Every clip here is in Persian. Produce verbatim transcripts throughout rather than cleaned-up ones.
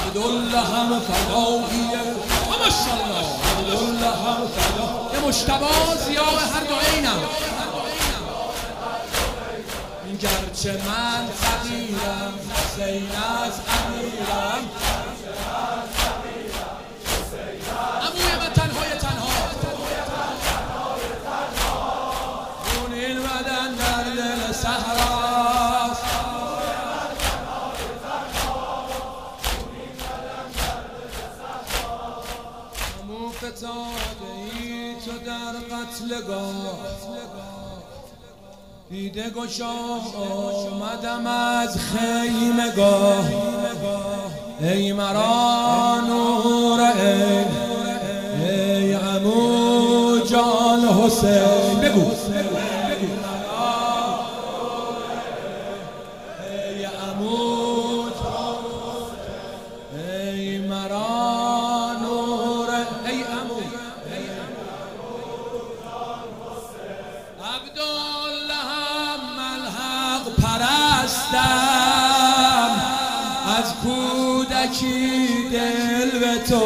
عبدالله هم فداییه ماشاءالله عبدالله هم فدا یه مجتبی ضیاء هر دو عینم گرچه من فقیرم حسین از امیرم عموی من تنهای تنها خونین بدن در دل صحراست عمو فتاده ای تو در قتلگاه دیده گشا آمدم از خیمگاه ای مرا نور ای ای عمو جان حسین بگو ای عمو ای مرا نور ای عمو عبدالله پرستم از کودکی دل به تو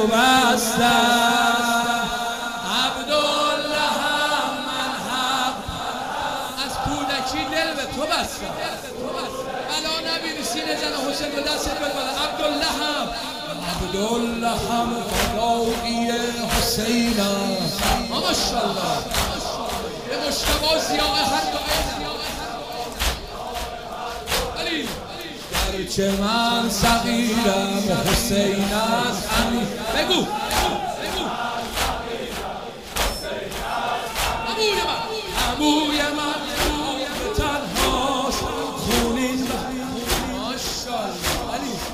بستم عبدالله من حق از کودکی دل به تو بستم الا نبی سینه زن حسین به دست ببرد عبدالله هم عبدالله هم فدایی حسینم ماشاءالله به مجتبی ضیاء هر دو گرچه من صغیرم حسین از امیر بگو بگو عموی من عموی من تنهاست خونین ماشاءالله علی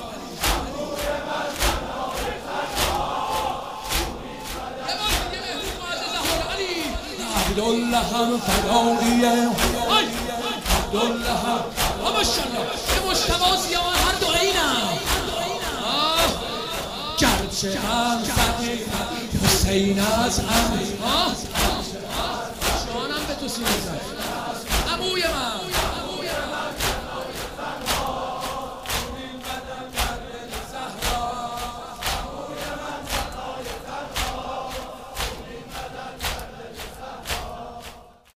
عبدالله هم فداییه عبدالله هم ماشاءالله یه مجتبی ضیاء هر دو عینم گرچه من فقیرم حسین از امیر جانم به تو سینه زد عموی من